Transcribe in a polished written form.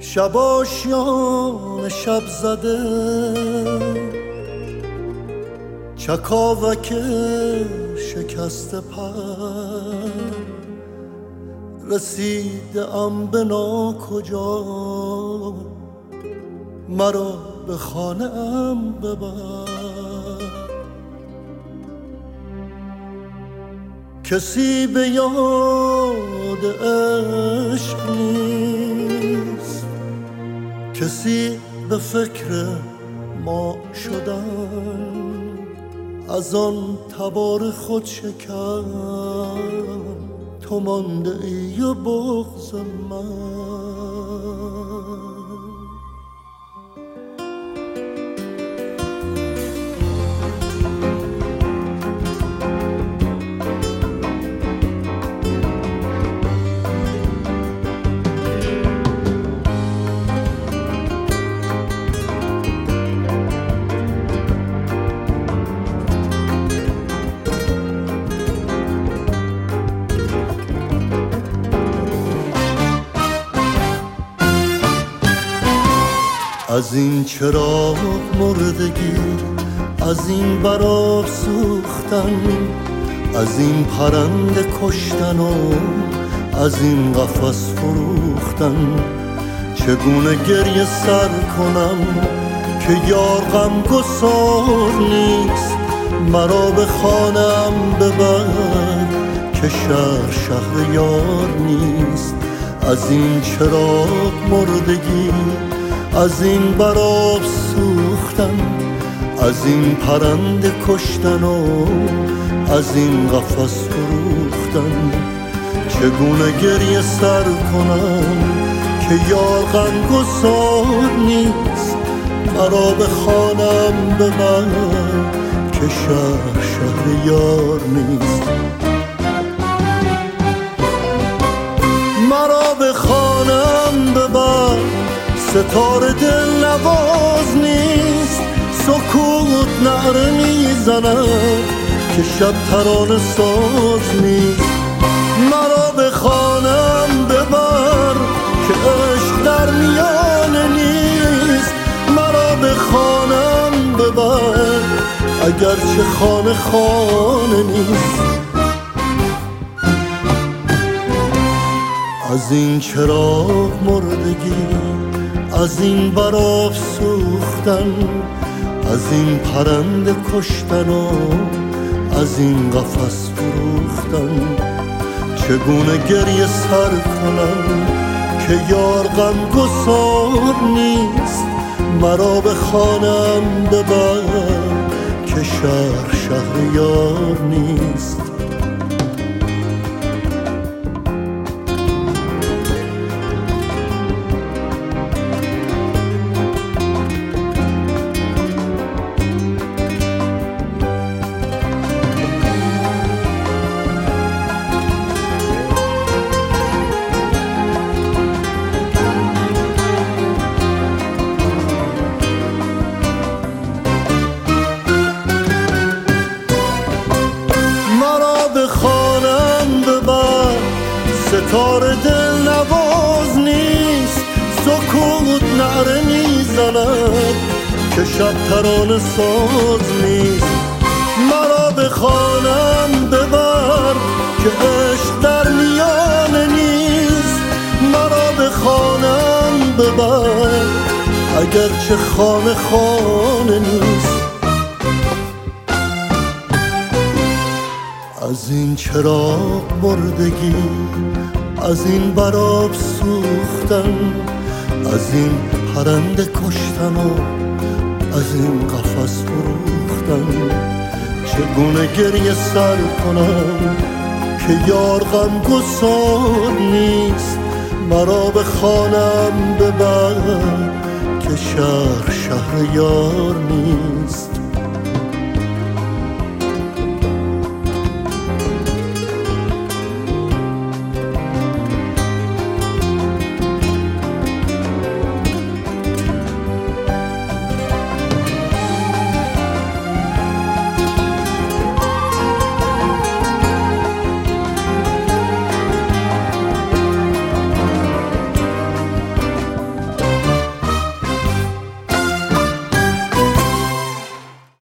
شب آشیان شب زده چکاوک شکسته پر رسیده ام به ناکجا مرا به خانه ام ببر. کسی به یاد عشق نیست، کسی به فکر ما شدن، از آن تبار خود شکم تو مانده ای و بغض من. از این چراغ مردگی، از این براب سوختن، از این پرنده کشتن و از این قفس فروختن، چگونه گریه سر کنم که یار غمگسار نیست، مرا به خانه‌ام ببر که شهر یار نیست. از این چراغ مردگی، از این براب سوختن، از این پرنده کشتن و از این قفس فروختن، چگونه گریه سر کنم که یار غمگسار نیست، مرا به خانه‌ام ببر که شهر یار نیست. مرا به خانه‌ام ببر، ستاره دل نواز نیست، سکوت نعره میزند که شب ترانه ساز نیست. مرا به خانه‌ام ببر که عشق در میانه نیست، مرا به خانه‌ام ببر اگرچه خانه نیست. از این چراغ مردگی، از این براب سوختن، از این پرنده کشتن و از این قفس فروختن، چگونه گریه سر کنم که یار غمگسار نیست، مرا به خانه‌ام ببر که شهر یار نیست. ستاره دل نواز نیست، سکوت نعره میزند که شب ترانه ساز نیست. مرا به خانه‌ام ببر که عشق در میانه نیست، مرا به خانه‌ام ببر اگرچه خانه نیست. از این چراغ مردگی، از این براب سوختن، از این پرنده کشتن و از این قفس فروختن، چگونه گریه سر کنم که یار غمگسار نیست، مرا به خانه‌ام ببر که شهر یار نیست.